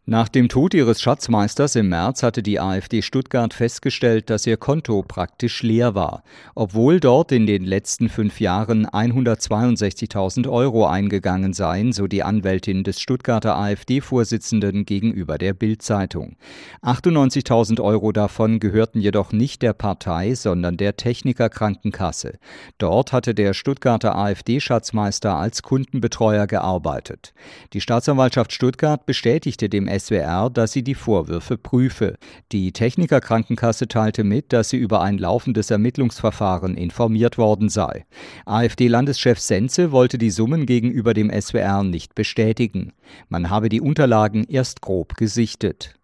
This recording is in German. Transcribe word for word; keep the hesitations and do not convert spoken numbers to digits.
Nach dem Tod ihres Schatzmeisters im März hatte die AfD Stuttgart festgestellt, dass ihr Konto praktisch leer war, obwohl dort in den letzten fünf Jahren hundertzweiundsechzigtausend Euro eingegangen seien, so die Anwältin des Stuttgarter AfD-Vorsitzenden gegenüber der Bild-Zeitung. achtundneunzigtausend Euro davon gehörten jedoch nicht der Partei, sondern der Techniker Krankenkasse. Dort hatte der Stuttgarter AfD-Schatzmeister als Kundenbetreuer gearbeitet. Die Staatsanwaltschaft Stuttgart bestätigte dem S W R, dass sie die Vorwürfe prüfe. Die Techniker Krankenkasse teilte mit, dass sie über ein laufendes Ermittlungsverfahren informiert worden sei. AfD-Landeschef Senze wollte die Summen gegenüber dem S W R nicht bestätigen. Man habe die Unterlagen erst grob gesichtet.